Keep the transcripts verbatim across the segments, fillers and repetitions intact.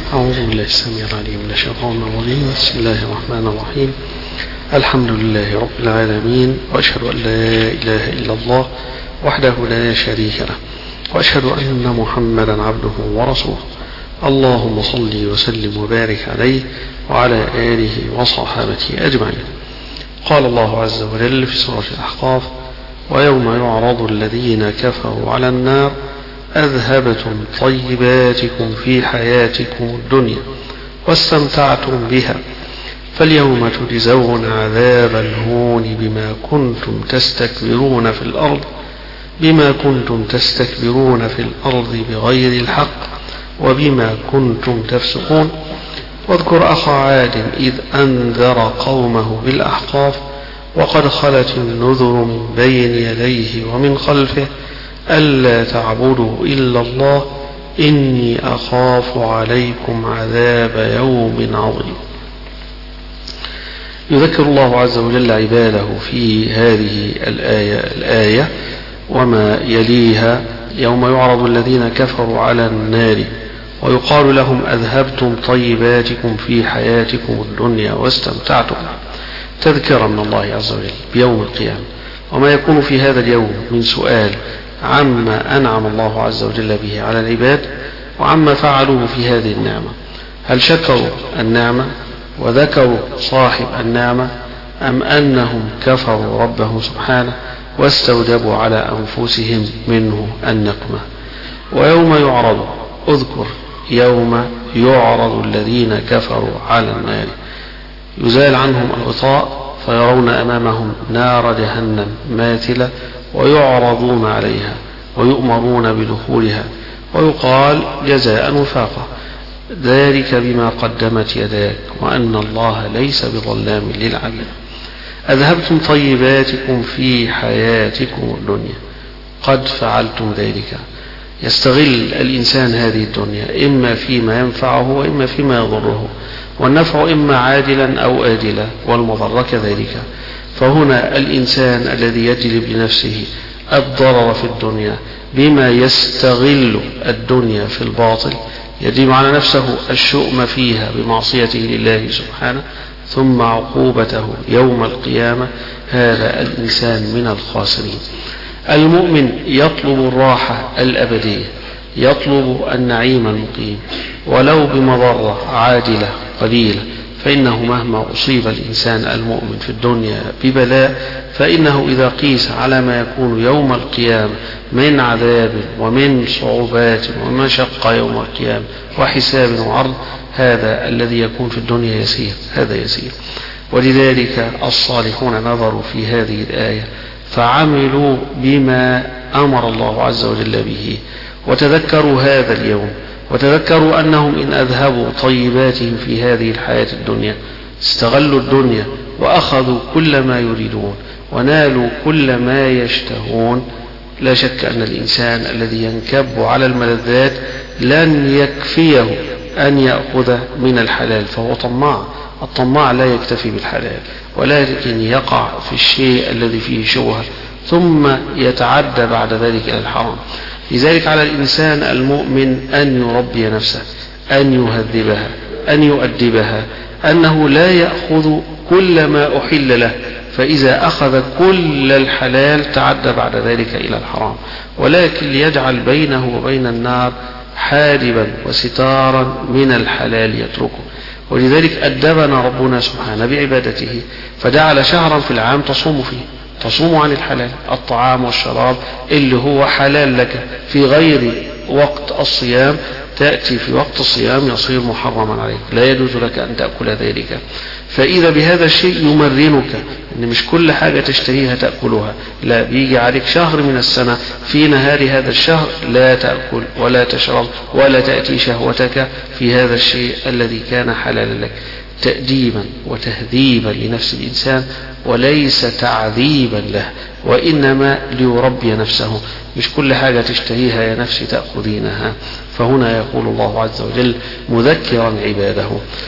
أعوذ بالله السميع العليم من الشيطان الرجيم. بسم الله الرحمن الرحيم. الحمد لله رب العالمين، وأشهد أن لا إله إلا الله وحده لا شريك له، وأشهد أن محمدا عبده ورسوله. اللهم صل وسلم وبارك عليه وعلى آله وصحابته أجمعين. قال الله عز وجل في سورة الأحقاف: ويوم يعرض الذين كفروا على النار أذهبتم طيباتكم في حياتكم الدنيا واستمتعتم بها فاليوم تجزون عذاب الهون بما كنتم تستكبرون في الأرض بما كنتم تستكبرون في الأرض بغير الحق وبما كنتم تفسقون. واذكر أخا عاد إذ أنذر قومه بالأحقاف وقد خلت النذر من بين يديه ومن خلفه ألا تعبدوا إلا الله إني أخاف عليكم عذاب يوم عظيم. يذكر الله عز وجل عباده في هذه الآية, الآية وما يليها: يوم يعرض الذين كفروا على النار ويقال لهم أذهبتم طيباتكم في حياتكم الدنيا واستمتعتم، تذكرا من الله عز وجل بيوم القيامة وما يكون في هذا اليوم من سؤال عما أنعم الله عز وجل به على العباد وعما فعلوه في هذه النعمة. هل شكروا النعمة وذكروا صاحب النعمة أم أنهم كفروا ربهم سبحانه واستوجبوا على أنفسهم منه النقمة؟ ويوم يعرض، اذكر يوم يعرض الذين كفروا على النار، يزال عنهم الغطاء فيرون أمامهم نار جهنم ماثلة ويعرضون عليها ويؤمرون بدخولها ويقال جزاء وفاقا، ذلك بما قدمت يداك وأن الله ليس بظلام للعبيد. أذهبتم طيباتكم في حياتكم الدنيا، قد فعلتم ذلك. يستغل الإنسان هذه الدنيا إما فيما ينفعه وإما فيما يضره، والنفع إما عاجلا أو آجلا والمضر كذلك. فهنا الإنسان الذي يجلب لنفسه الضرر في الدنيا بما يستغل الدنيا في الباطل يجب على نفسه الشؤم فيها بمعصيته لله سبحانه ثم عقوبته يوم القيامة، هذا الإنسان من الخاسرين. المؤمن يطلب الراحة الأبدية، يطلب النعيم المقيم ولو بمضرة عاجلة قليلة، فإنه مهما أصيب الإنسان المؤمن في الدنيا ببلاء فإنه إذا قيس على ما يكون يوم القيامة من عذاب ومن صعوبات ومشقة يوم القيامة وحساب وعرض، هذا الذي يكون في الدنيا يسير، هذا يسير. ولذلك الصالحون نظروا في هذه الآية فعملوا بما أمر الله عز وجل به وتذكروا هذا اليوم، وتذكروا أنهم إن أذهبوا طيباتهم في هذه الحياة الدنيا استغلوا الدنيا وأخذوا كل ما يريدون ونالوا كل ما يشتهون، لا شك أن الإنسان الذي ينكب على الملذات لن يكفيه أن يأخذ من الحلال، فهو طماع. الطماع لا يكتفي بالحلال ولكن يقع في الشيء الذي فيه شبهة ثم يتعدى بعد ذلك إلى الحرام. لذلك على الإنسان المؤمن أن يربي نفسه، أن يهذبها، أن يؤدبها، أنه لا يأخذ كل ما أحل له، فإذا أخذ كل الحلال تعدى بعد ذلك إلى الحرام، ولكن ليجعل بينه وبين النار حاجبا وستارا من الحلال يتركه. ولذلك أدبنا ربنا سبحانه بعبادته فجعل شهرا في العام تصوم فيه، تصوم عن الحلال، الطعام والشراب اللي هو حلال لك في غير وقت الصيام، تأتي في وقت الصيام يصير محرما عليك، لا يجوز لك أن تأكل ذلك. فإذا بهذا الشيء يمرنك أن مش كل حاجة تشتهيها تأكلها، لا، بيجي عليك شهر من السنة في نهار هذا الشهر لا تأكل ولا تشرب ولا تأتي شهوتك في هذا الشيء الذي كان حلالا لك، تأديبا وتهذيبا لنفس الإنسان وليس تعذيبا له، وإنما ليربي نفسه. مش كل حاجة تشتهيها يا نفسي تأخذينها. فهنا يقول الله عز وجل مذكرا عباده: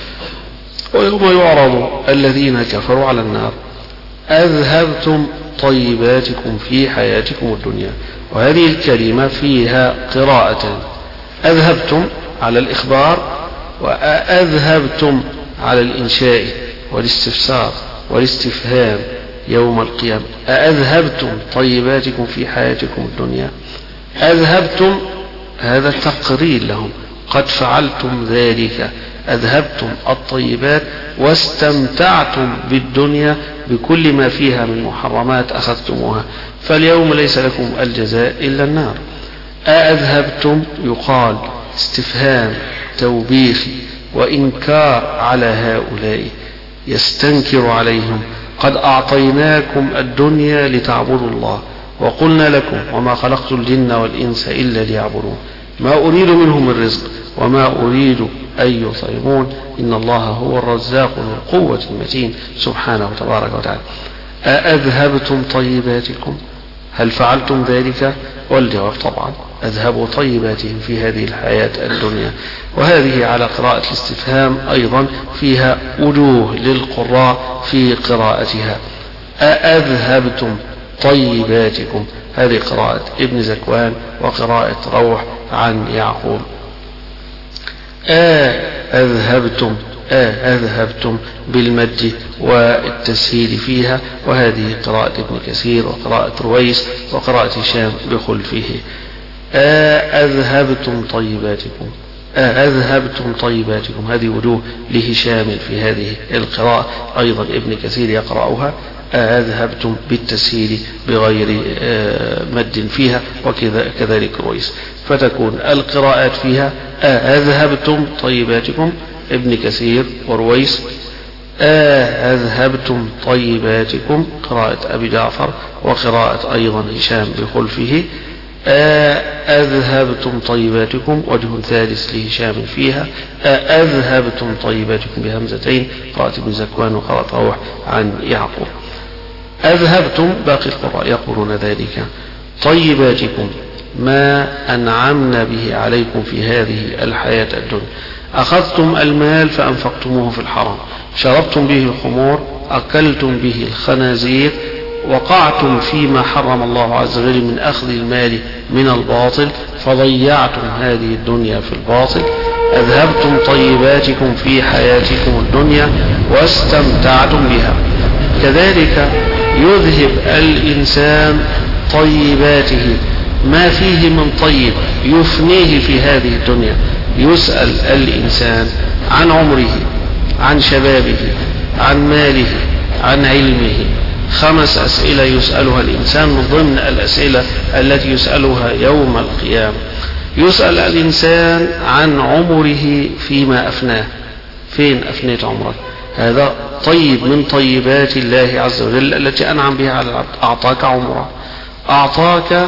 ويوم يعرض الذين كفروا على النار أذهبتم طيباتكم في حياتكم الدنيا. وهذه الكلمة فيها قراءة: أذهبتم على الإخبار وأذهبتم على الإنشاء والاستفسار والاستفهام يوم القيامة، أذهبتم طيباتكم في حياتكم الدنيا. أذهبتم هذا تقرير لهم، قد فعلتم ذلك، أذهبتم الطيبات واستمتعتم بالدنيا بكل ما فيها من محرمات أخذتموها، فاليوم ليس لكم الجزاء إلا النار. أذهبتم يقال استفهام توبيخي وإنكار على هؤلاء، يستنكر عليهم، قد أعطيناكم الدنيا لتعبدوا الله وقلنا لكم وما خلقت الجن والإنس إلا ليعبدون ما أريد منهم من رزق وما أريد أن يطعمون إن الله هو الرزاق ذو القوة المتين سبحانه وتبارك وتعالى. أأذهبتم طيباتكم، هل فعلتم ذلك؟ والجواب طبعا أذهبوا طيباتهم في هذه الحياة الدنيا. وهذه على قراءة الاستفهام أيضا فيها وجوه للقراء في قراءتها. أأذهبتم طيباتكم، هذه قراءة ابن زكوان وقراءة روح عن يعقوب. أذهبتم أذهبتم بالمد والتسهيل فيها، وهذه قراءة ابن كثير وقراءة رويس وقراءة هشام بخلفه. أذهبتم طيباتكم أذهبتم طيباتكم، هذه وجوه لهشام في هذه القراءة، أيضا ابن كثير يقرأها أذهبتم بالتسهيل بغير مد فيها، وكذلك رويس، فتكون القراءات فيها أذهبتم طيباتكم ابن كثير ورويس، أذهبتم طيباتكم قراءة أبي جعفر وقراءة أيضا هشام بخلفه. أذهبتم طيباتكم وجه ثالث لهشام فيها، أذهبتم طيباتكم بهمزتين قراءة ابن زكوان وقراءة روح عن يعقوب. أذهبتم باقي القراء يقولون ذلك، طيباتكم ما أنعمنا به عليكم في هذه الحياة الدنيا، أخذتم المال فأنفقتموه في الحرام، شربتم به الخمور، أكلتم به الخنازير، وقعتم فيما حرم الله عز وجل من أخذ المال من الباطل، فضيعتم هذه الدنيا في الباطل. أذهبتم طيباتكم في حياتكم الدنيا واستمتعتم بها. كذلك يذهب الإنسان طيباته، ما فيه من طيب يفنيه في هذه الدنيا. يسأل الإنسان عن عمره، عن شبابه، عن ماله، عن علمه، خمس أسئلة يسألها الإنسان من ضمن الأسئلة التي يسألها يوم القيامة. يسأل الإنسان عن عمره فيما أفناه، فين أفنيت عمرك؟ هذا طيب من طيبات الله عز وجل التي أنعم بها على العبد. أعطاك عمره، أعطاك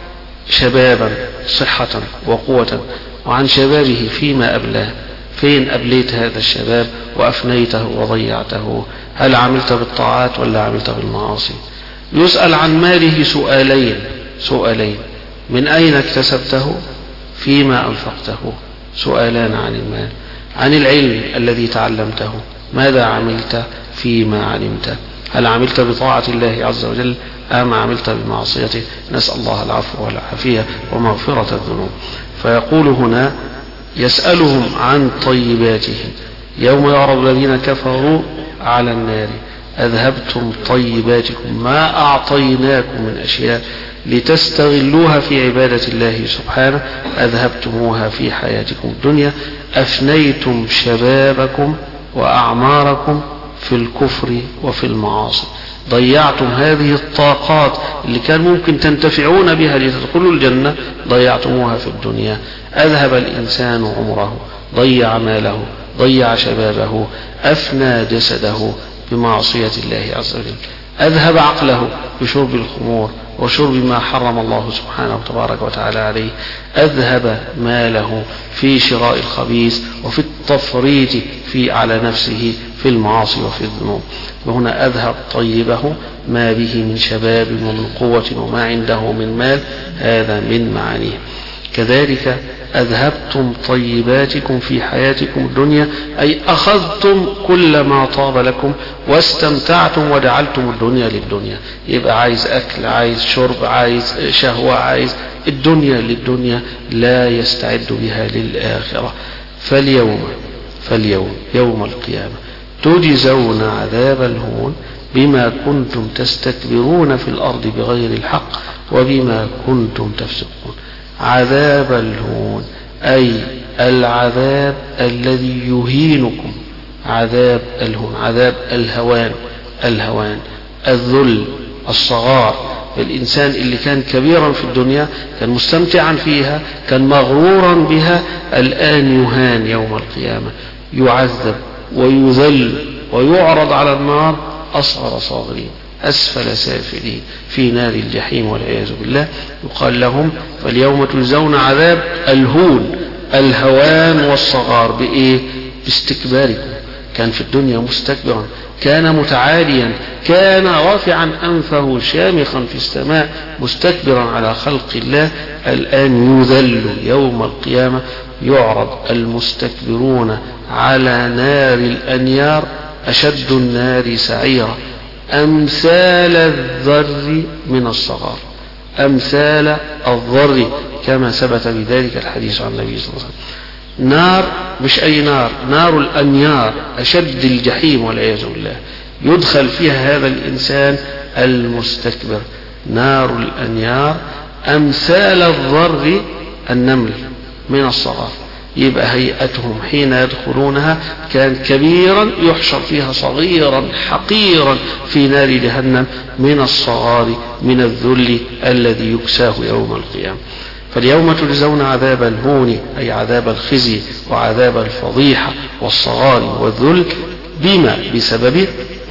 شبابا صحة وقوة، وعن شبابه فيما أبلاه، فين أبليت هذا الشباب وأفنيته وضيعته؟ هل عملت بالطاعات ولا عملت بالمعاصي؟ يسأل عن ماله سؤالين سؤالين من أين اكتسبته؟ فيما أنفقته؟ سؤالان عن المال. عن العلم الذي تعلمته، ماذا عملت فيما علمت؟ هل عملت بطاعة الله عز وجل أم عملت بمعصيته؟ نسأل الله العفو والعافية ومغفرة الذنوب. فيقول هنا يسألهم عن طيباتهم يوم يعرض الذين كفروا على النار، أذهبتم طيباتكم ما أعطيناكم من أشياء لتستغلوها في عبادة الله سبحانه، أذهبتموها في حياتكم الدنيا، أفنيتم شبابكم وأعماركم في الكفر وفي المعاصي، ضيعتم هذه الطاقات اللي كان ممكن تنتفعون بها لتدخلوا الجنة، ضيعتموها في الدنيا. أذهب الإنسان عمره، ضيع ماله، ضيع شبابه، أفنى جسده بمعصية الله عز وجل، أذهب عقله بشرب الخمور وشرب ما حرم الله سبحانه وتبارك وتعالى عليه، أذهب ماله في شراء الخبيث وفي التفريط في على نفسه في المعاصي وفي الذنوب. وهنا أذهب طيبه ما به من شباب ومن قوة وما عنده من مال، هذا من معانيه. كذلك أذهبتم طيباتكم في حياتكم الدنيا، أي أخذتم كل ما طاب لكم واستمتعتم وجعلتم الدنيا للدنيا. يبقى عايز أكل، عايز شرب، عايز شهوة، عايز الدنيا للدنيا، لا يستعد بها للآخرة. فاليوم فاليوم يوم القيامة تجزون عذاب الهون بما كنتم تستكبرون في الأرض بغير الحق وبما كنتم تفسقون. عذاب الهون أي العذاب الذي يهينكم، عذاب الهون، عذاب الهوان، الهوان الذل الصغار. الإنسان اللي كان كبيرا في الدنيا، كان مستمتعا فيها، كان مغرورا بها، الآن يهان يوم القيامة، يعذب ويذل ويعرض على النار أصغر صاغرين أسفل سافلين في نار الجحيم والعياذ بالله. يقال لهم فاليوم تجزون عذاب الهون، الهوان والصغار. بإيه؟ باستكباركم. كان في الدنيا مستكبرا، كان متعاليا، كان رافعا أنفه شامخا في السماء مستكبرا على خلق الله، الآن يذل يوم القيامة. يعرض المستكبرون على نار الأنيار أشد النار سعيرا أمثال الذر من الصغار، أمثال الذر كما ثبت بذلك الحديث عن النبي صلى الله عليه وسلم. نار مش أي نار، نار الأنيار أشد الجحيم والعياذ بالله، يدخل فيها هذا الإنسان المستكبر. نار الأنيار أمثال الذر النمل من الصغار. يبقى هيئتهم حين يدخلونها كان كبيرا يحشر فيها صغيرا حقيرا في نار جهنم من الصغار، من الذل الذي يكساه يوم القيامة. فاليوم تجزون عذاب الهون أي عذاب الخزي وعذاب الفضيحة والصغار والذل بما بسبب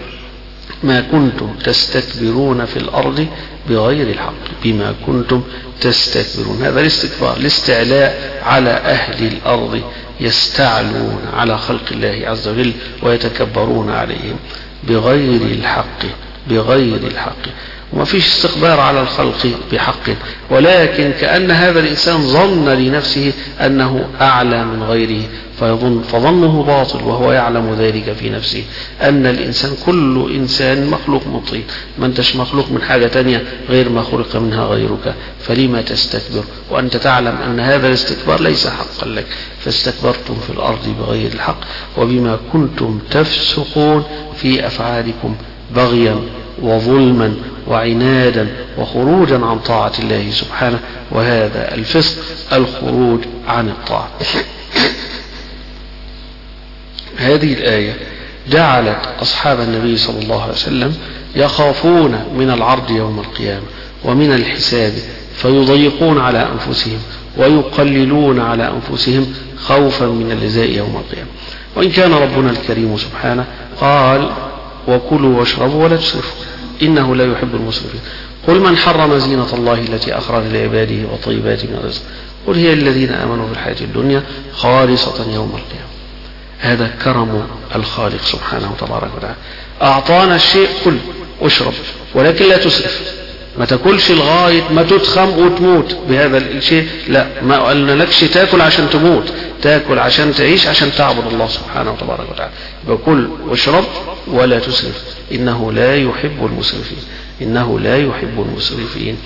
ما كنتم تستكبرون في الأرض بغير الحق، بما كنتم تستكبرون. هذا الاستكبار، الاستعلاء على أهل الأرض، يستعلون على خلق الله عز وجل ويتكبرون عليهم بغير الحق، بغير الحق. وما فيش استكبار على الخلق بحق، ولكن كأن هذا الإنسان ظن لنفسه أنه أعلى من غيره، فيظن فظنه باطل وهو يعلم ذلك في نفسه، أن الإنسان كل إنسان مخلوق من طين، ما أنتش مخلوق من حاجة تانية غير ما خلق منها غيرك، فلما تستكبر وأنت تعلم أن هذا الاستكبار ليس حقا لك، فاستكبرتم في الأرض بغير الحق وبما كنتم تفسقون في أفعالكم بغيا وظلما وعنادا وخروجا عن طاعة الله سبحانه. وهذا الفسق الخروج عن الطاعة. هذه الآية جعلت أصحاب النبي صلى الله عليه وسلم يخافون من العرض يوم القيامة ومن الحساب، فيضيقون على أنفسهم ويقللون على أنفسهم خوفا من الجزاء يوم القيامة. وإن كان ربنا الكريم سبحانه قال وكلوا واشربوا ولا تسرفوا إنه لا يحب المسرفين. قل من حرم زينة الله التي أخرج لعباده وطيبات من الرزق قل هي الذين آمنوا في الحياة الدنيا خالصة يوم القيامة. هذا كرم الخالق سبحانه وتبارك وتعالى، أعطانا الشيء كل واشرب ولكن لا تسرف، ما تاكلش لغاية ما تتخم وتموت بهذا الشيء، لا، ما قلنا لكش تاكل عشان تموت، تاكل عشان تعيش، عشان تعبد الله سبحانه وتبارك وتعالى. يبقى كل واشرب ولا تسرف إنه لا يحب المسرفين، إنه لا يحب المسرفين.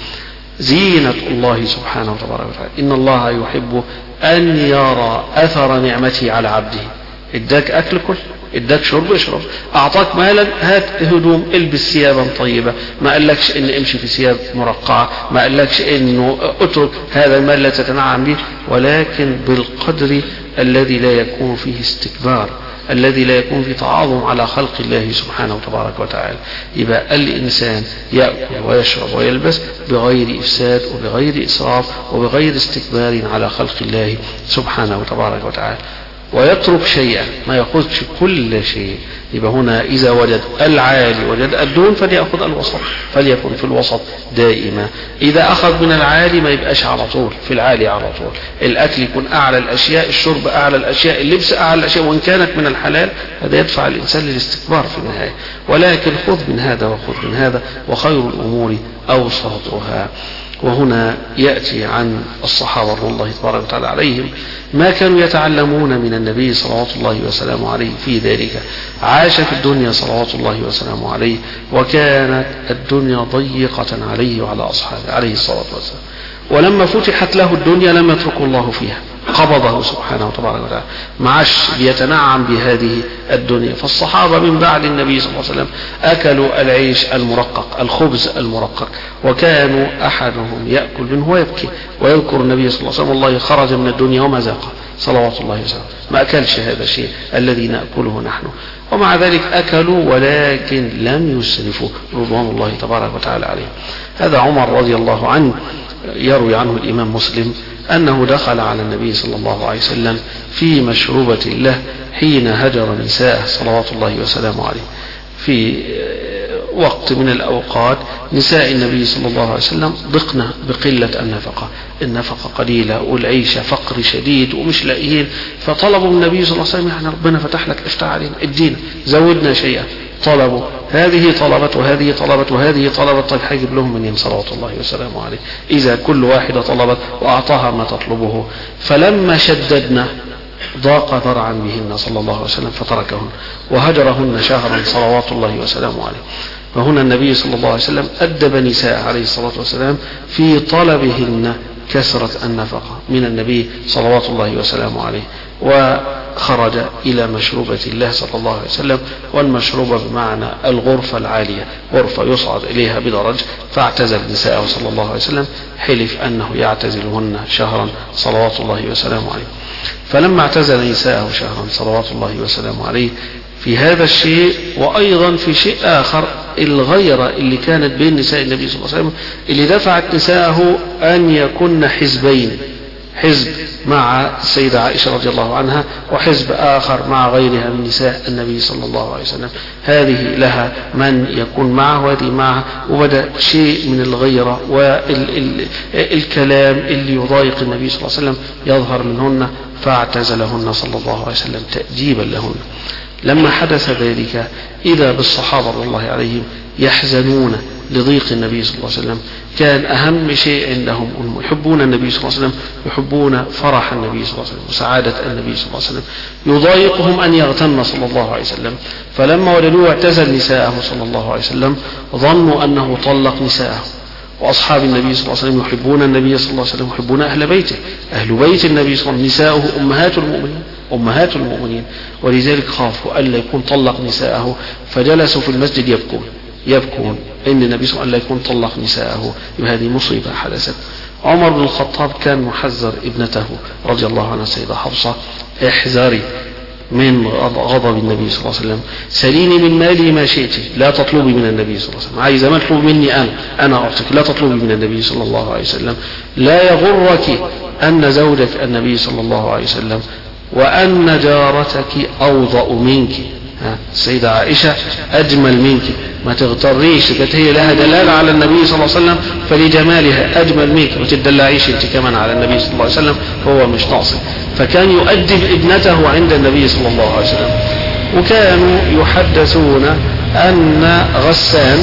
زينة الله سبحانه وتبارك وتعالى، إن الله يحب أن يرى أثر نعمته على عبده. اداك أكل كل، اداك شرب اشرب، اعطاك مالا هات هدوم البس ثيابا طيبة، ما قالكش ان امشي في ثياب مرقعة، ما قالكش انه اترك هذا المال لا تتنعم به، ولكن بالقدر الذي لا يكون فيه استكبار، الذي لا يكون فيه تعاظم على خلق الله سبحانه وتبارك وتعالى. يبقى الإنسان يأكل ويشرب ويلبس بغير إفساد وبغير إسراف وبغير استكبار على خلق الله سبحانه وتبارك وتعالى، ويترك شيئا، ما يأخذش كل شيء. يبقى هنا إذا وجد العالي وجد الدون فليأخذ الوسط، فليكن في الوسط دائما. إذا أخذ من العالي ما يبقاش على طول في العالي على طول، الأكل يكون أعلى الأشياء، الشرب أعلى الأشياء، اللبس أعلى الأشياء، وإن كانت من الحلال هذا يدفع الإنسان للاستكبار في النهاية. ولكن خذ من هذا وخذ من هذا، وخير الأمور أوسطها. وهنا يأتي عن الصحابة رضي الله تبارك وتعالى عليهم ما كانوا يتعلمون من النبي صلوات الله وسلامه عليه في ذلك. عاش في الدنيا صلوات الله وسلامه عليه، وكانت الدنيا ضيقة عليه وعلى أصحابه عليه الصلاة والسلام، ولما فتحت له الدنيا لم يتركه الله فيها، قبضه سبحانه وتبارك وتعالى، ما عادش بيتنعم بهذه الدنيا. فالصحابة من بعد النبي صلى الله عليه وسلم أكلوا العيش المرقق، الخبز المرقق، وكانوا أحدهم يأكل منه ويبكي ويذكر النبي صلى الله عليه وسلم والله خرج من الدنيا وما ذاق صلوات الله وسلامه، ما أكلش هذا الشيء الذي نأكله نحن. ومع ذلك أكلوا ولكن لم يسرفوا رضوان الله تبارك وتعالى عليهم. هذا عمر رضي الله عنه يروي عنه الإمام مسلم أنه دخل على النبي صلى الله عليه وسلم في مشروبة له حين هجر نساءه صلوات الله وسلامه عليه، في وقت من الأوقات نساء النبي صلى الله عليه وسلم ضقنا بقلة النفقة، النفقة قليلة والعيشة فقر شديد ومش لاقيين، فطلبوا من النبي صلى الله عليه وسلم يعني ربنا فتح لك افتح علينا ادينا زودنا شيئا، طلبوا هذه طلبت وهذه طلبت وهذه طلبت، طيب هيجيب لهم منين صلوات الله وسلامه عليه إذا كل واحدة طلبت وأعطاها ما تطلبه. فلما شددنا ضاق ذرعا بهن صلى الله عليه وسلم فتركهن وهجرهن شهرا صلوات الله وسلامه عليه. فهنا النبي صلى الله عليه وسلم أدب نساء عليه الصلاة والسلام في طلبهن كثرة النفقة من النبي صلوات الله وسلامه عليه، وخرج إلى مشروبة الله صلى الله عليه وسلم، والمشروبة بمعنى الغرفة العالية، غرفة يصعد إليها بدرج، فاعتزل نساءه صلى الله عليه وسلم، حلف أنه يعتزلهن شهرا صلوات الله وسلامه عليه. فلما اعتزل نساءه شهرا صلوات الله وسلامه عليه في هذا الشيء، وأيضا في شيء آخر الغيرة اللي كانت بين نساء النبي صلى الله عليه وسلم اللي دفعت نساءه أن يكن حزبين، حزب مع السيدة عائشة رضي الله عنها وحزب آخر مع غيرها من نساء النبي صلى الله عليه وسلم، هذه لها من يكون معه وهذه معه، وبدأ شيء من الغيرة والكلام اللي يضايق النبي صلى الله عليه وسلم يظهر منهن، فاعتزلهن صلى الله عليه وسلم تأديبا لهن. لما حدث ذلك إذا بالصحابة رضي الله عليهم يحزنون لضيق النبي صلى الله عليه وسلم، كان أهم شيء عندهم أنهم يحبون النبي صلى الله عليه وسلم، يحبون فرح النبي صلى الله عليه وسلم وسعادة النبي صلى الله عليه وسلم، يضايقهم أن يغتم صلى الله عليه وسلم. فلما وجدوه اعتزل نساءه صلى الله عليه وسلم ظنوا أنه طلق نساءه. وأصحاب النبي صلى الله عليه وسلم يحبون النبي صلى الله عليه وسلم، يحبون أهل بيته، أهل بيت النبي صلى الله عليه وسلم نساؤه أمهات المؤمنين أمهات المؤمنين ولذلك خافوا ألا يكون طلق نساءه، فجلسوا في المسجد يبكون يبكون إن النبي صلى الله عليه وسلم يكون طلق نساءه، وهذه مصيبة حدثت. عمر بن الخطاب كان محذر ابنته رضي الله عنها السيدة حفصة، احذري من غضب النبي صلى الله عليه وسلم، سليني من مالي ما شئت، لا تطلبي من النبي صلى الله عليه وسلم، عايزة ما تطلب مني أنا أنا أعطيك، لا تطلبي من النبي صلى الله عليه وسلم. لا يغرك أن زوجك النبي صلى الله عليه وسلم وأن جارتك أوضأ منك، السيدة عائشة أجمل منك، ما تغتريش، كانت هي لها دلالة على النبي صلى الله عليه وسلم فلجمالها أجمل منك، وتدلعيش انت كمان على النبي صلى الله عليه وسلم، فهو مش ناقص. فكان يؤدب ابنته عند النبي صلى الله عليه وسلم. وكانوا يحدثون أن غسان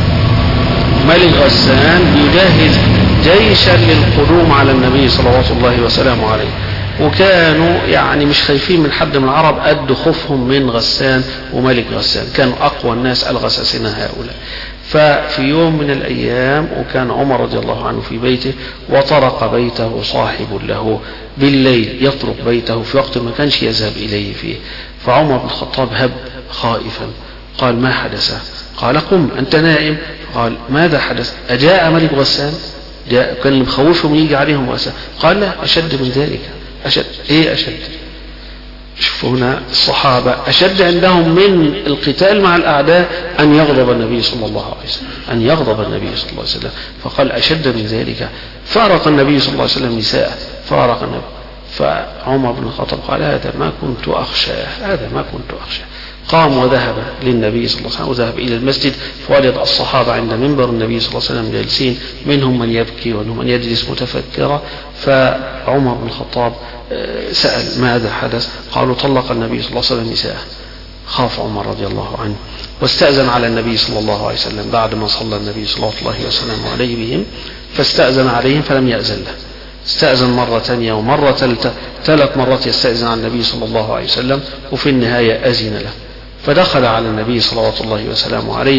ملك غسان يجهز جيشا للقدوم على النبي صلوات الله وسلامه عليه، وكانوا يعني مش خايفين من حد من العرب قد خوفهم من غسان وملك غسان، كانوا أقوى الناس الغساسين هؤلاء. ففي يوم من الأيام وكان عمر رضي الله عنه في بيته، وطرق بيته صاحب له بالليل، يطرق بيته في وقت ما كانش يذهب إليه فيه. فعمر بن الخطاب هب خائفا، قال ما حدث؟ قال قم أنت نائم. قال ماذا حدث؟ أجاء ملك غسان؟ جاء كان مخوفهم يجي عليهم غسان؟ قال لا، أشد من ذلك. أشد إيه أشد؟ شوفوا هنا الصحابة أشد عندهم من القتال مع الأعداء أن يغضب النبي صلى الله عليه وسلم، أن يغضب النبي صلى الله عليه وسلم. فقال أشد من ذلك. فارق النبي صلى الله عليه وسلم نساءه، فارق النبي. فعمر بن الخطاب قال هذا ما كنت أخشاه، هذا ما كنت أخشاه. قام وذهب للنبي صلى الله عليه وسلم، وذهب إلى المسجد، فوجد الصحابة عند منبر النبي صلى الله عليه وسلم جالسين، منهم من يبكي ومنهم من يجلس متفكرا. فعمر بن الخطاب سأل ماذا حدث؟ قالوا طلق النبي صلى الله عليه وسلم نساءه. خاف عمر رضي الله عنه واستأذن على النبي صلى الله عليه وسلم بعد ما صلى النبي صلى الله عليه وسلم عليه بهم، فاستأذن عليهم فلم يأذن له. استأذن مرة ثانية ومرة ثالثة، ثلاث مرات يستأذن على النبي صلى الله عليه وسلم، وفي النهاية أذن له. فدخل على النبي صلوات الله وسلامه عليه.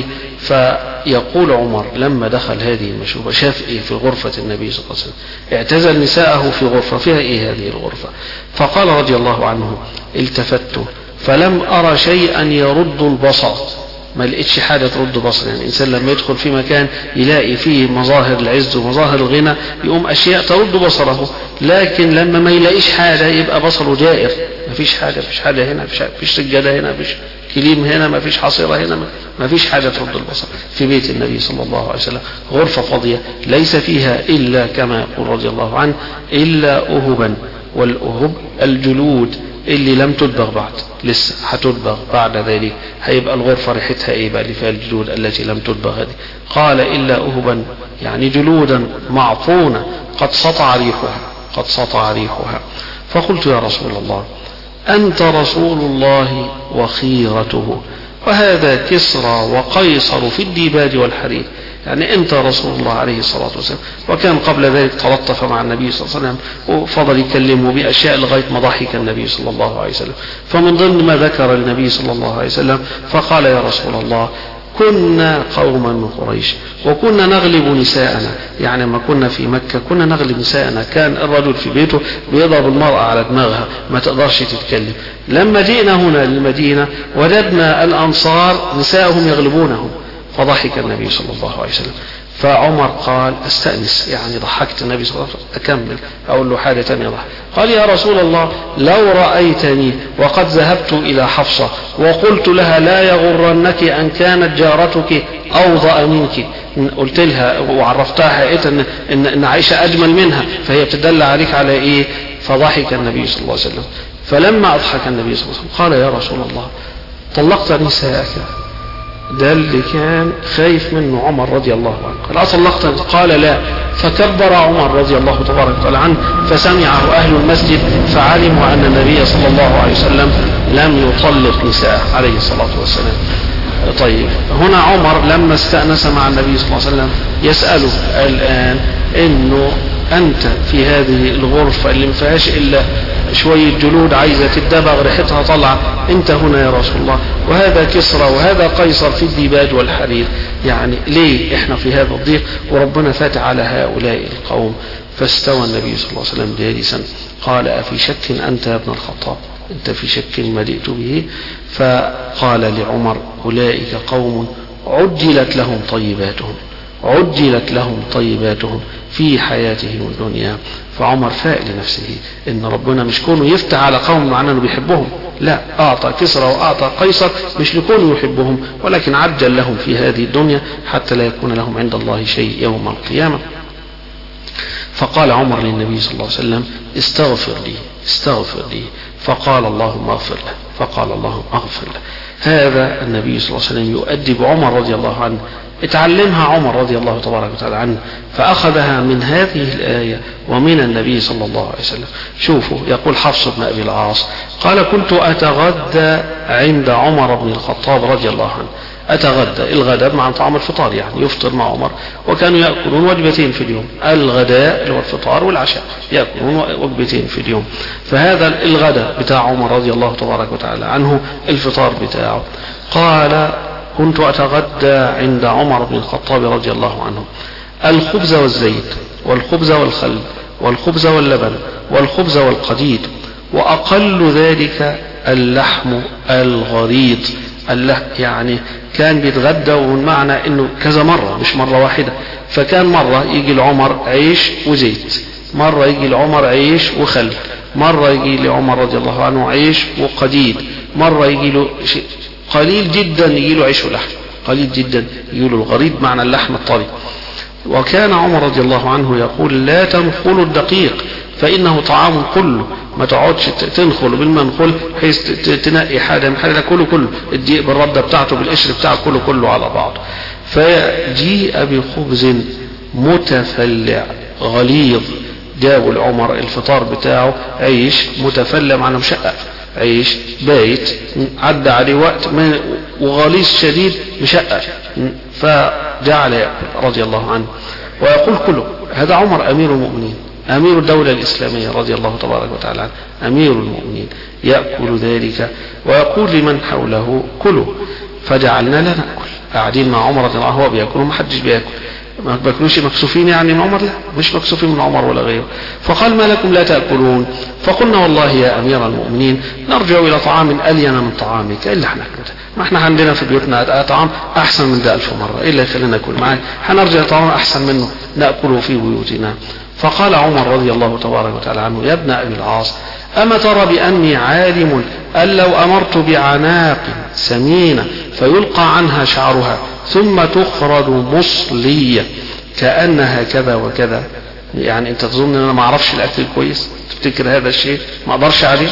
فيقول عمر لما دخل هذه المشروبة شاف ايه في غرفة النبي صلى الله عليه وسلم، اعتزل نساءه في غرفة فيها ايه هذه الغرفة، فقال رضي الله عنه التفت فلم أرى شيئا يرد البصر، ما لقيتش حاجة ترد بصر. يعني الإنسان لما يدخل في مكان يلاقي فيه مظاهر العز ومظاهر الغنى يقوم أشياء ترد بصره، لكن لما ما يلاقيش حاجة يبقى بصره جائر، ما فيش حاجة، فيش حاجة هنا، فيش, فيش سجادة هنا، فيش كليم هنا، ما فيش حصيرة هنا، ما فيش حاجة ترد البصر. في بيت النبي صلى الله عليه وسلم غرفة فاضية ليس فيها إلا كما يقول رضي الله عنه إلا أهبا، والأهب الجلود اللي لم تدبغ بعد، لسه هتدبغ بعد ذلك، هيبقى الغرفة ريحتها ايه بقى اللي فيها الجلود التي لم تدبغ هذه. قال إلا أهبا يعني جلودا معطونة قد سطع ريحها، قد سطع ريحها. فقلت يا رسول الله أنت رسول الله وخيرته، وهذا كسرى وقيصر في الديباج والحرير، يعني أنت رسول الله عليه الصلاة والسلام. وكان قبل ذلك تلطف مع النبي صلى الله عليه وسلم وفضل يكلمه بأشياء لغاية ما ضحك النبي صلى الله عليه وسلم. فمن ضمن ما ذكر النبي صلى الله عليه وسلم فقال يا رسول الله كنا قوما من قريش وكنا نغلب نساءنا، يعني ما كنا في مكة كنا نغلب نساءنا، كان الرجل في بيته بيضرب المرأة على دماغها ما تقدرش تتكلم. لما جئنا هنا للمدينة وجدنا الأنصار نساءهم يغلبونهم، فضحك النبي صلى الله عليه وسلم. فعمر قال استأنس، يعني ضحكت النبي صلى الله عليه وسلم، أكمل أقول له حاجة تانية ضحك. قال يا رسول الله لو رأيتني وقد ذهبت إلى حفصة وقلت لها لا يغرنك أن كانت جارتك أوضأ منك، قلت لها وعرفتها حقيقة إن, إن, إن عائشة أجمل منها، فهي بتدل عليك على إيه؟ فضحك النبي صلى الله عليه وسلم. فلما أضحك النبي صلى الله عليه وسلم قال يا رسول الله طلقت نساءك، ده اللي كان خايف منه عمر رضي الله عنه. قال طلقت؟ قال لا. فكبر عمر رضي الله تبارك وتعالى عنه فسمعه أهل المسجد فعلموا أن النبي صلى الله عليه وسلم لم يطلق نساءه عليه الصلاة والسلام. طيب هنا عمر لما استأنس مع النبي صلى الله عليه وسلم يسأله الآن إنه أنت في هذه الغرفة اللي ما فيهاش إلا شوية جلود عايزة تدبغ ريحتها طلع، أنت هنا يا رسول الله وهذا كسرى وهذا قيصر في الديباج والحرير، يعني ليه إحنا في هذا الضيق وربنا فاتح على هؤلاء القوم؟ فاستوى النبي صلى الله عليه وسلم جالسا قال أفي شك أنت يا ابن الخطاب، أنت في شك ما جئت به؟ فقال لعمر أولئك قوم عجلت لهم طيباتهم، عجلت لهم طيباتهم في حياتهم الدنيا. فعمر فاق لنفسه ان ربنا مش كونه يفتح على قوم معناه انه بيحبهم، لا، اعطى كسرى واعطى قيصر مش لكونه يحبهم، ولكن عجل لهم في هذه الدنيا حتى لا يكون لهم عند الله شيء يوم القيامة. فقال عمر للنبي صلى الله عليه وسلم استغفر لي استغفر لي، فقال اللهم اغفر له، فقال اللهم اغفر له. هذا النبي صلى الله عليه وسلم يؤدب عمر رضي الله عنه، اتعلمها عمر رضي الله تبارك وتعالى عنه، فأخذها من هذه الآية ومن النبي صلى الله عليه وسلم. شوفوا يقول حفص بن أبي العاص قال كنت أتغدى عند عمر بن الخطاب رضي الله عنه. أتغدى، الغداء مع طعام الفطار، يعني يفطر مع عمر، وكانوا يأكلون وجبتين في اليوم، الغداء اللي هو الفطار والعشاء، يأكلون وجبتين في اليوم. فهذا الغداء بتاع عمر رضي الله تبارك وتعالى عنه، الفطار بتاعه. قال كنت أتغدى عند عمر بن الخطاب رضي الله عنه الخبز والزيت والخبز والخل والخبز واللبن والخبز والقديد، وأقل ذلك اللحم الغريض. اللحم يعني كان بيتغدى، ومعنى انه كذا مرة مش مرة واحدة، فكان مرة يجي لعمر عيش وزيت، مرة يجي لعمر عيش وخل، مرة يجي لعمر رضي الله عنه عيش وقديد، مرة يجي له قليل جدا يجي له عيش ولحم، قليل جدا يجي له الغريض معنى اللحم الطري. وكان عمر رضي الله عنه يقول لا تنخلوا الدقيق فإنه طعام كله، ما تقعدش تنخل بالمنخل بحيث تنقي حاجة من حاجة، كله كله الدقيق بالردة بتاعته بالقشر بتاعه كله كله على بعض. فجيء بخبز متفلع غليظ، جابوا العمر الفطار بتاعه عيش متفلع معنى مشقق، عيش بايت عدى عليه وقت وغليظ شديد مشقق، فجعل يأكل رضي الله عنه ويقول كله. هذا عمر أمير المؤمنين، أمير الدولة الإسلامية رضي الله تبارك وتعالى عنه أمير المؤمنين يأكل ذلك ويقول لمن حوله كلوا، فجعلنا لا نأكل. قاعدين مع عمر رضي الله عنه هو بيأكل وما حدش بيأكل، ما بياكلوش مكسوفين يعني من عمر؟ لا مش مكسوفين من عمر ولا غيره. فقال ما لكم لا تأكلون؟ فقلنا والله يا أمير المؤمنين نرجع إلى طعام ألين من طعامك إلا احنا كده، ما احنا عندنا في بيوتنا طعام أحسن من ده ألف مرة، إلا خلينا ناكل معاه، هنرجع طعام أحسن منه نأكله في بيوتنا. فقال عمر رضي الله تبارك وتعالى عنه يا ابن أبي العاص أما ترى بأني عالم أن لو أمرت بعناق سمينة فيلقى عنها شعرها ثم تخرج مصلية كأنها كذا وكذا، يعني أنت تظن أن أنا ما أعرفش الأكل كويس؟ تفتكر هذا الشيء ما أقدرش عليه؟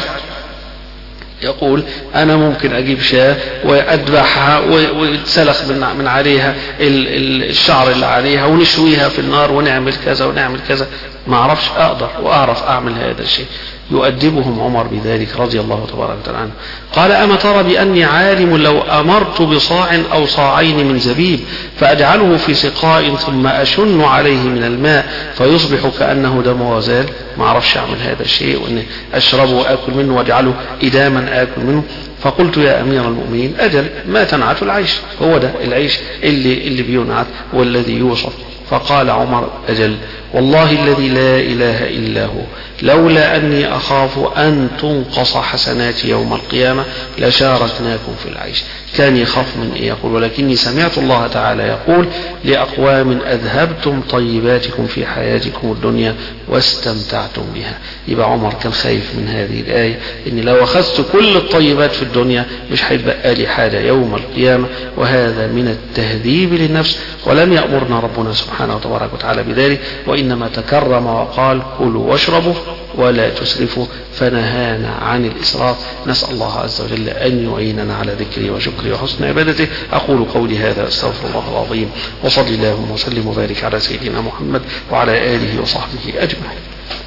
يقول أنا ممكن أجيب شاة وأذبحها ويتسلخ من عليها الشعر اللي عليها ونشويها في النار ونعمل كذا ونعمل كذا، ما أعرفش، أقدر وأعرف أعمل هذا الشيء. يؤدبهم عمر بذلك رضي الله تبارك وتعالى عنه. قال أما ترى بأني عالم لو أمرت بصاع أو صاعين من زبيب فأجعله في سقاء ثم أشن عليه من الماء فيصبح كأنه دم وزال؟ ما أعرفش أعمل هذا الشيء، وأن أشربه وأكل منه وأجعله إداما آكل منه. فقلت يا أمير المؤمنين أجل ما تنعت العيش، هو ده العيش اللي, اللي بينعت والذي يوصف. فقال عمر أجل والله الذي لا إله إلا هو لولا أني أخاف أن تنقص حسناتي يوم القيامة لشاركناكم في العيش. كان يخاف من إيه؟ يقول ولكني سمعت الله تعالى يقول لأقوام أذهبتم طيباتكم في حياتكم الدنيا واستمتعتم بها. يبقى عمر كان خايف من هذه الآية إن لو أخذت كل الطيبات في الدنيا مش هيبقى لي حاجة يوم القيامة، وهذا من التهذيب للنفس، ولم يأمرنا ربنا سبحانه وتبارك وتعالى بذلك، وإنما تكرم وقال كلوا واشربوا ولا تسرفوا، فنهانا عن الإسراف. نسأل الله عز وجل أن يعيننا على ذكره وشكره وحسن عبادته. أقول قولي هذا أستغفر الله العظيم، وصلي اللهم وسلم وبارك على سيدنا محمد وعلى آله وصحبه أجمعين.